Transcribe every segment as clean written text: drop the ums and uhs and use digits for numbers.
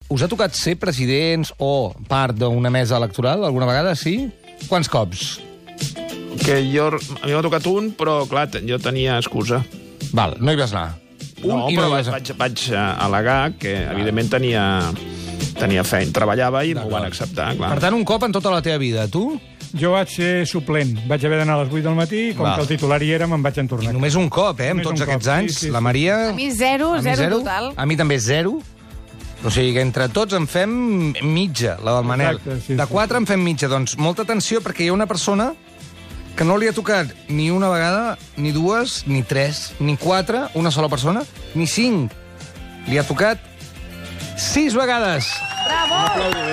us ha tocat ser presidents o part d'una mesa electoral alguna vegada, sí? Quants cops? A mi m'ha tocat un, però, clar, jo tenia excusa. Val, no hi vas anar. No, però vaig al·legar que, evidentment, tenia feina. Treballava i m'ho van acceptar, clar. Per tant, un cop en tota la teva vida. Tu? Jo vaig ser suplent. Vaig haver d'anar a les 8 del matí i com que el titular hi era, me'n vaig entornar. I només un cop, en tots aquests anys. La Maria... A mi zero total. A mi també 0. O sigui que entre tots en fem mitja, la del Manel. De 4 en fem mitja. Doncs molta atenció, perquè hi ha una persona que no li ha tocat ni una vegada, ni 2, ni 3, ni 4, una sola persona, ni 5. Li ha tocat 6 vegades. Bravo!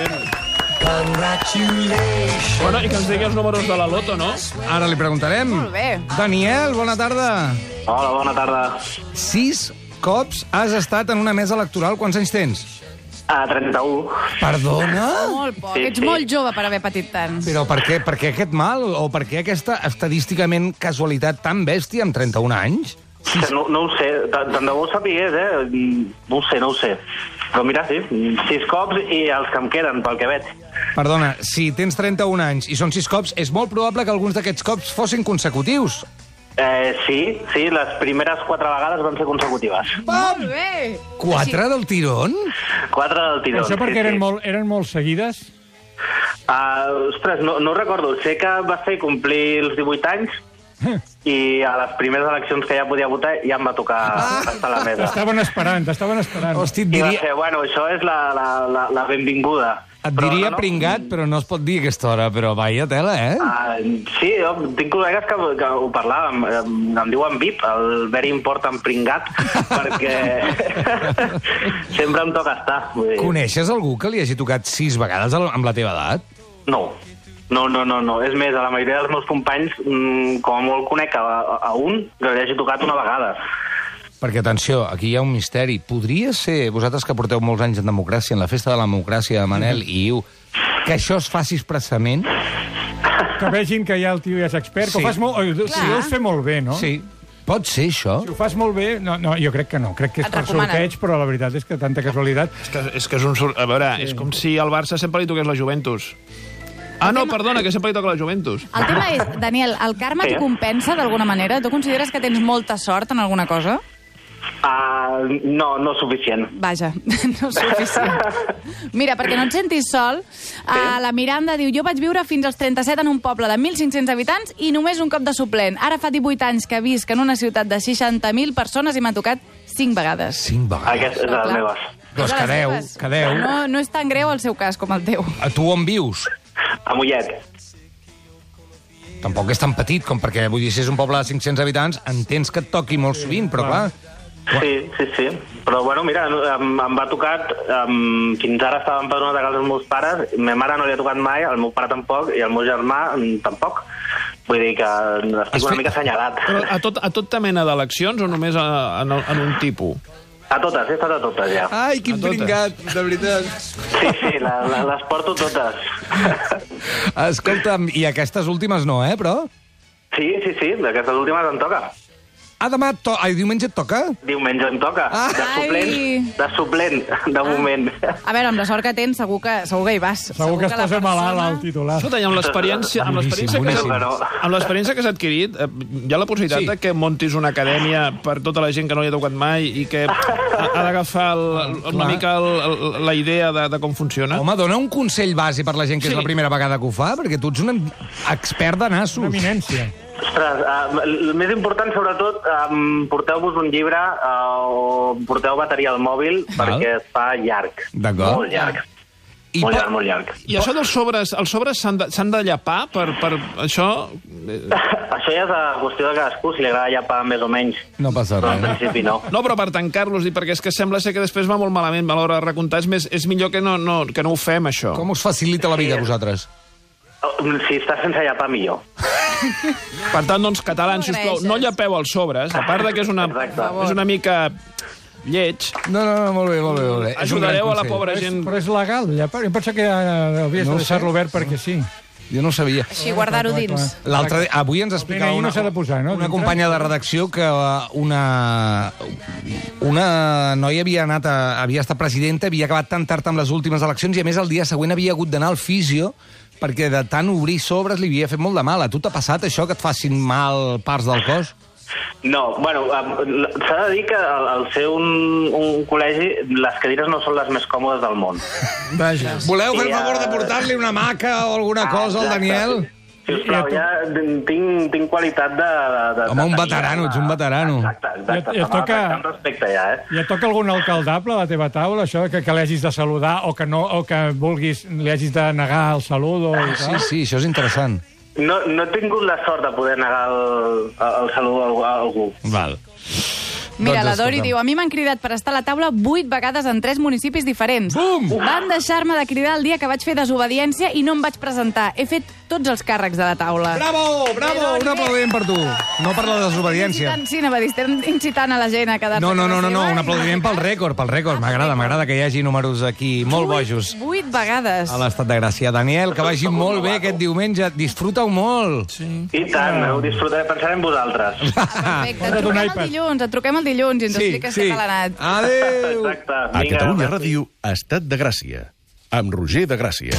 Bueno, i que ens digui els números de la loto, no? Ara li preguntarem. Molt bé. Daniel, bona tarda. Hola, bona tarda. 6 cops has estat en una mesa electoral. Quants anys tens? 31. Perdona? Molt poc. Sí, Ets sí. molt jove per haver patit tant. Però per què aquest mal? O per què aquesta estadísticament casualitat tan bèstia amb 31 anys? No ho sé, tant de bo ho sapigués, No ho sé. Però mira, sí, 6 cops i els que em queden, pel que veig. Perdona, si tens 31 anys i són 6 cops, és molt probable que alguns d'aquests cops fossin consecutius. Sí, les primeres 4 vegades van ser consecutives. Molt bé. 4 del tirón? 4 del tiró. Això perquè eren molt seguides? Ostres, no recordo. Sé que va ser complir els 18 anys i a les primeres eleccions que ja podia votar ja em va tocar estar a la mesa. T'estaven esperant. Hosti, et I va diria, ser, bueno, això és la benvinguda. pringat, però no es pot dir a aquesta hora, però vaia tela, Sí, jo tinc col·legues que ho parlaven, em diuen VIP, el very important pringat, perquè sempre em toca estar. Vull dir. Coneixes algú que li hagi tocat 6 vegades amb la teva edat? No. És més, a la majoria dels meus companys, com a molt conec a un que li hagi tocat una vegada. Perquè, atenció, aquí hi ha un misteri. Podria ser, vosaltres que porteu molts anys en democràcia, en la festa de la democràcia de Manel, i diu que això es faci expressament? Que vegin que ja el tio ja és expert, que ho fas molt... Si ho deus fer molt bé, no? Sí. Pot ser, això? Si ho fas molt bé... No, jo crec que no. Crec que és Et per recomanen. sorteig, però la veritat és que tanta casualitat... És que és un... A veure, és com si al Barça sempre li toqués la Juventus. No, perdona, que sempre li toca la Juventus. El tema és, Daniel, el karma t'hi compensa d'alguna manera? Tu consideres que tens molta sort en alguna cosa? No suficient. Vaja, no suficient. Mira, perquè no et sentis sol, la Miranda diu: jo vaig viure fins als 37 en un poble de 1.500 habitants i només un cop de suplent. Ara fa 18 anys que visc en una ciutat de 60.000 persones i m'ha tocat 5 vegades. 5 vegades. Aquesta és de les meves. Doncs És de les que seves. deu. No és tan greu el seu cas com el teu. A tu on vius? A Mollet. Tampoc és tan petit com perquè, vull dir, si és un poble de 500 habitants, entens que et toqui molt sovint, però clar... Sí. Però, bueno, mira, em va tocat... Fins ara estava empadronat a casa dels meus pares, ma mare no li ha tocat mai, el meu pare tampoc, i el meu germà tampoc. Vull dir que estic una mica assenyalat. Però a tota mena d'eleccions o només en un tipus? A totes, he estat a totes, ja. Ai, quin pringat, de veritat. Sí, les porto totes. Escolta'm, i aquestes últimes no, però? Sí, d'aquestes últimes em toca. Demà diumenge et toca? Diumenge em toca. De suplent, de moment. A veure, amb la sort que tens, segur que hi vas. Segur que es la posa malalt persona- el titular. Escolta, i amb l'experiència que has adquirit, hi ha la possibilitat de que montis una acadèmia per tota la gent que no li ha tocat mai i que ha d'agafar una mica la idea de com funciona? Home, dona un consell base per la gent que és Sí. la primera vegada que ho fa, perquè tu ets un expert de nassos. Una eminència. Ostres, el més important, sobretot, porteu-vos un llibre o porteu bateria al mòbil perquè es fa llarg. D'acord. Molt llarg. I Molt llarg. I això dels sobres, els sobres s'han de llapar per això? Això ja és qüestió de cadascú, si li agrada llapar més o menys. No passa Però en res. principi no. No, però per tancar-los, perquè és que sembla ser que després va molt malament a l'hora de recomptar. És millor que no ho fem, això. Com us facilita la vida a vosaltres? Si estàs sense llapar, millor. Per tant, doncs, catalans, sisplau, no llapeu els sobres, a part de que és una mica lleig, No, molt bé. És un gran ajudareu a la consell. pobra gent. Però és legal, ja. Jo penso que havies de deixar-lo obert perquè sí. Jo no ho sabia. Així, guardar-ho dins. Avui ens explicava una companya de redacció que una noia havia estat presidenta, havia acabat tan tard amb les últimes eleccions i, a més, el dia següent havia hagut d'anar al fisio perquè de tant obrir sobres li havia fet molt de mal. A tu t'ha passat això, que et facin mal parts del cos? No, bueno, s'ha de dir que al ser un col·legi les cadires no són les més còmodes del món. Vaja. Voleu fer el favor de portar-li una maca o alguna cosa al Daniel? Sisplau, ja tinc qualitat de... Home, un veterano, ets un veterano. Exacte. Amb respecte ja, I et toca algun alcaldable a la teva taula, això, que l'hagis de saludar o que vulguis, li hagis de negar el saludo? Sí, això és interessant. No he tingut la sort de poder negar el salut a algú. Val. Mira, la Dori diu, a mi m'han cridat per estar a la taula 8 vegades en 3 municipis diferents. Bum! Van deixar-me de cridar el dia que vaig fer desobediència i no em vaig presentar. He fet tots els càrrecs de la taula. Bravo! Un aplaudiment per tu. No per la desobediència. Sí, anava a dir, estem incitant a la gent a quedar-se. No, un aplaudiment pel rècord. M'agrada que hi hagi números aquí molt bojos. 8 vegades. A l'Estat de Gràcia. Daniel, que vagi molt bé aquest diumenge. Disfruta-ho molt. I tant, ho disfrutaré, pensaré en vosaltres. Perfecte, et truquem el dilluns i ens expliques què tal ha anat. Adéu! Exacte. A Catalunya Ràdio, Estat de Gràcia, amb Roger de Gràcia.